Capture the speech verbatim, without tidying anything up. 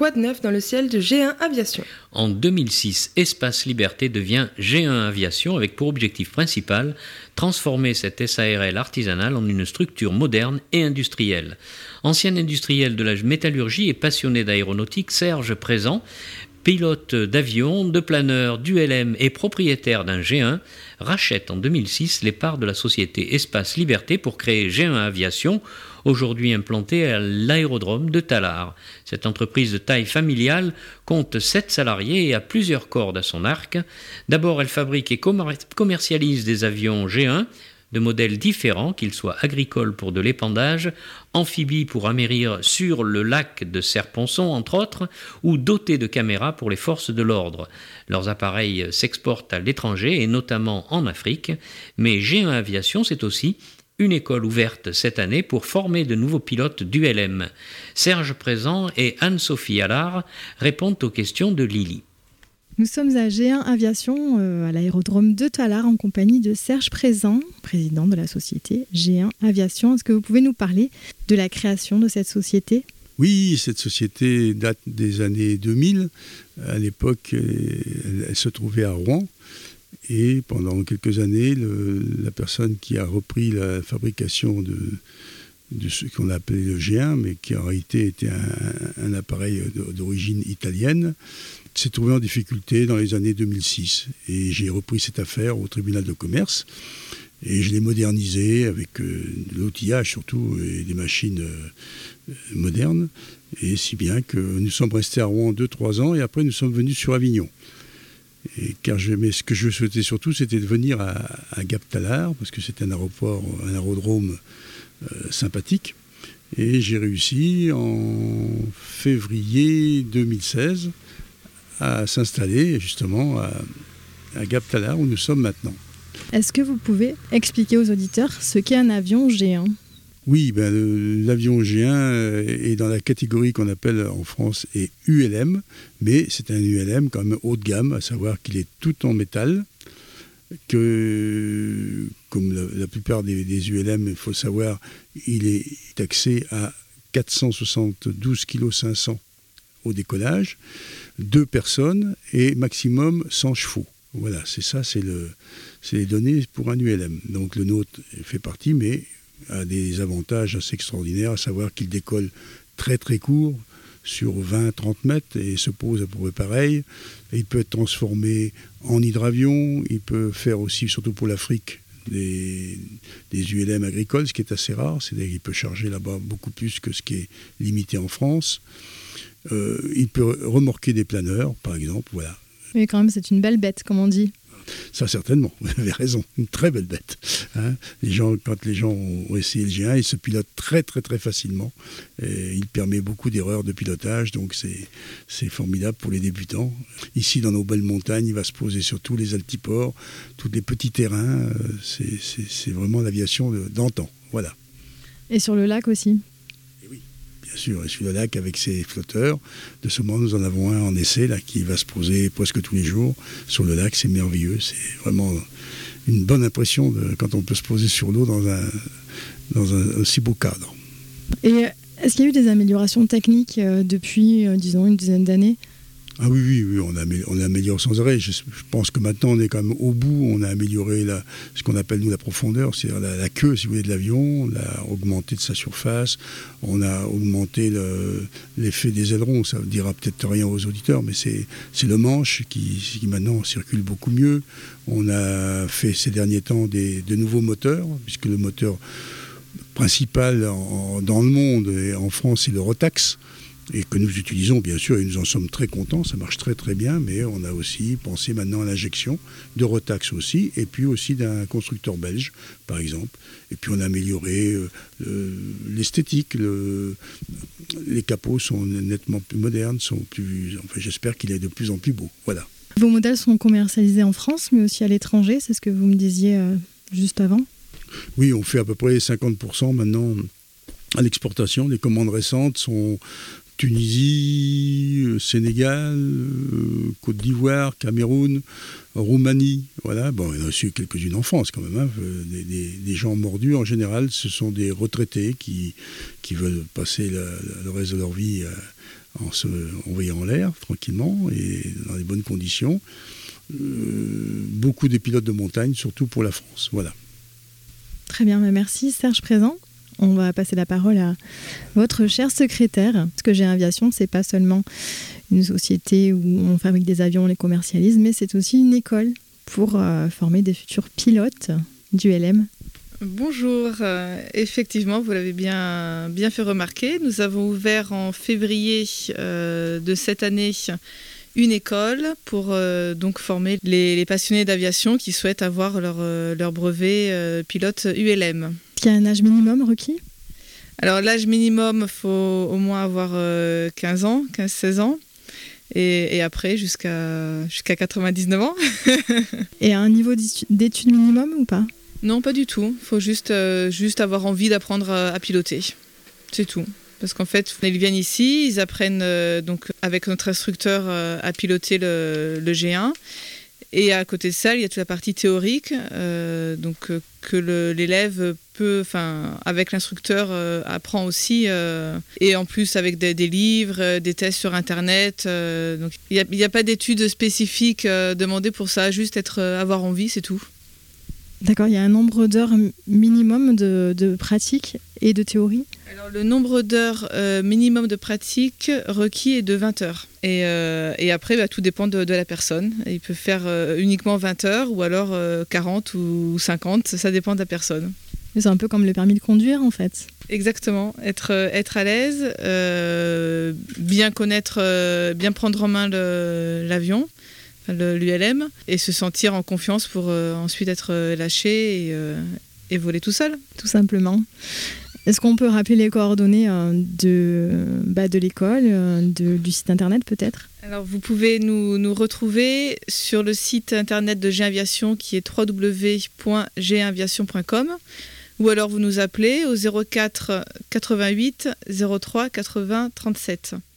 Quoi de neuf dans le ciel de G un Aviation? En deux mille six, Espace Liberté devient G un Aviation avec pour objectif principal transformer cette S A R L artisanale en une structure moderne et industrielle. Ancien industriel de la métallurgie et passionné d'aéronautique, Serge Présent, pilote d'avion, de planeur, d'U L M et propriétaire d'un G un, rachète en deux mille six les parts de la société Espace Liberté pour créer G un Aviation, aujourd'hui implantée à l'aérodrome de Tallard. Cette entreprise de taille familiale compte sept salariés et a plusieurs cordes à son arc. D'abord, elle fabrique et commercialise des avions G un, de modèles différents, qu'ils soient agricoles pour de l'épandage, amphibies pour amérir sur le lac de Serponçon, entre autres, ou dotés de caméras pour les forces de l'ordre. Leurs appareils s'exportent à l'étranger et notamment en Afrique, mais G un Aviation, c'est aussi une école ouverte cette année pour former de nouveaux pilotes d'U L M. Serge Présent et Anne-Sophie Allard répondent aux questions de Lily. Nous sommes à G un Aviation, euh, à l'aérodrome de Tallard, en compagnie de Serge Présent, président de la société G un Aviation. Est-ce que vous pouvez nous parler de la création de cette société ? Oui, cette société date des années deux mille. À l'époque, elle, elle se trouvait à Rouen. Et pendant quelques années, le, la personne qui a repris la fabrication de, de ce qu'on appelait le G un, mais qui en réalité était un, un appareil d'origine italienne, s'est trouvé en difficulté dans les années deux mille six. Et j'ai repris cette affaire au tribunal de commerce. Et je l'ai modernisé avec euh, de l'outillage surtout et des machines euh, modernes. Et si bien que nous sommes restés à Rouen deux trois ans et après nous sommes venus sur Avignon. Et car je, mais ce que je souhaitais surtout, c'était de venir à, à Gap-Tallard, parce que c'est un aéroport, un aérodrome euh, sympathique. Et j'ai réussi en février deux mille seize à s'installer justement à, à Gap-Tallard, où nous sommes maintenant. Est-ce que vous pouvez expliquer aux auditeurs ce qu'est un avion G un ? Oui, ben, le, l'avion G un est dans la catégorie qu'on appelle en France est U L M, mais c'est un U L M quand même haut de gamme, à savoir qu'il est tout en métal, que comme la, la plupart des, des U L M, il faut savoir, il est taxé à quatre cent soixante-douze virgule cinq kilos au décollage, deux personnes et maximum cent chevaux. Voilà, c'est ça, c'est, le, c'est les données pour un U L M. Donc le nôtre fait partie, mais a des avantages assez extraordinaires, à savoir qu'il décolle très très court, sur vingt à trente mètres, et se pose à peu près pareil. Et il peut être transformé en hydravion, il peut faire aussi, surtout pour l'Afrique, des, des U L M agricoles, ce qui est assez rare, c'est-à-dire qu'il peut charger là-bas beaucoup plus que ce qui est limité en France. Euh, il peut remorquer des planeurs, par exemple, voilà. Mais quand même, c'est une belle bête, comme on dit. Ça, certainement, vous avez raison, une très belle bête. Hein, les gens, quand les gens ont essayé le G un, ils se pilotent très très très facilement. Et il permet beaucoup d'erreurs de pilotage, donc c'est, c'est formidable pour les débutants. Ici, dans nos belles montagnes, il va se poser sur tous les altiports, tous les petits terrains. C'est, c'est, c'est vraiment l'aviation de, d'antan, voilà. Et sur le lac aussi ? Bien sûr, et sur le lac avec ses flotteurs. De ce moment, nous en avons un en essai là, qui va se poser presque tous les jours sur le lac. C'est merveilleux. C'est vraiment une bonne impression de, quand on peut se poser sur l'eau dans un, dans un aussi beau cadre. Et est-ce qu'il y a eu des améliorations techniques euh, depuis, euh, disons, une dizaine d'années ? Ah oui, oui, oui, on, améliore, on améliore sans arrêt. Je, je pense que maintenant, on est quand même au bout. On a amélioré la, ce qu'on appelle, nous, la profondeur, c'est-à-dire la, la queue, si vous voulez, de l'avion. On a augmenté de sa surface. On a augmenté le, l'effet des ailerons. Ça ne dira peut-être rien aux auditeurs, mais c'est, c'est le manche qui, qui, maintenant, circule beaucoup mieux. On a fait, ces derniers temps, des, de nouveaux moteurs, puisque le moteur principal en, dans le monde et en France, c'est le Rotax. Et que nous utilisons bien sûr, et nous en sommes très contents, ça marche très très bien, mais on a aussi pensé maintenant à l'injection de Rotax aussi, et puis aussi d'un constructeur belge, par exemple. Et puis on a amélioré euh, l'esthétique, le, les capots sont nettement plus modernes, sont plus, enfin j'espère qu'il est de plus en plus beau, voilà. Vos modèles sont commercialisés en France, mais aussi à l'étranger, c'est ce que vous me disiez euh, juste avant ? Oui, on fait à peu près cinquante pour cent maintenant à l'exportation. Les commandes récentes sont Tunisie, Sénégal, euh, Côte d'Ivoire, Cameroun, Roumanie, voilà. Bon, il y en a aussi quelques-unes en France quand même. Hein. Des, des, des gens mordus, en général, ce sont des retraités qui, qui veulent passer la, la, le reste de leur vie en se envoyant en l'air tranquillement et dans les bonnes conditions. Euh, beaucoup de pilotes de montagne, surtout pour la France. Voilà. Très bien, merci Serge Présent. On va passer la parole à votre cher secrétaire. Parce que G un Aviation, c'est pas seulement une société où on fabrique des avions, on les commercialise, mais c'est aussi une école pour euh, former des futurs pilotes du L M. Bonjour, euh, effectivement, vous l'avez bien, bien fait remarquer. Nous avons ouvert en février euh, de cette année une école pour euh, donc former les, les passionnés d'aviation qui souhaitent avoir leur, euh, leur brevet euh, pilote U L M. Est-ce qu'il y a un âge minimum requis ? Alors l'âge minimum, il faut au moins avoir euh, quinze ans, quinze seize ans. Et, et après, jusqu'à, jusqu'à quatre-vingt-dix-neuf ans. Et un niveau d'études minimum ou pas ? Non, pas du tout. Il faut juste, euh, juste avoir envie d'apprendre à, à piloter. C'est tout. Parce qu'en fait, ils viennent ici, ils apprennent euh, donc, avec notre instructeur euh, à piloter le, le G un. Et à côté de ça, il y a toute la partie théorique, euh, donc, euh, que le, l'élève peut, enfin, avec l'instructeur, euh, apprend aussi. Euh, et en plus, avec des, des livres, euh, des tests sur Internet. Euh, donc, il n'y a, a pas d'études spécifiques euh, demandées pour ça, juste être, euh, avoir envie, c'est tout. D'accord, il y a un nombre d'heures minimum de, de pratique et de théorie ? Alors, le nombre d'heures euh, minimum de pratique requis est de vingt heures. Et, euh, et après, bah, tout dépend de, de la personne. Il peut faire euh, uniquement vingt heures ou alors euh, quarante ou cinquante, ça dépend de la personne. C'est un peu comme le permis de conduire en fait. Exactement, être, être à l'aise, euh, bien connaître, euh, bien prendre en main le, l'avion. l'U L M, et se sentir en confiance pour euh, ensuite être lâché et, euh, et voler tout seul. Tout simplement. Est-ce qu'on peut rappeler les coordonnées euh, de, bah, de l'école, euh, de, du site internet peut-être ? Alors vous pouvez nous, nous retrouver sur le site internet de G un Aviation qui est w w w point g un aviation point com ou alors vous nous appelez au zéro quatre quatre-vingt-huit zéro trois quatre-vingts trente-sept.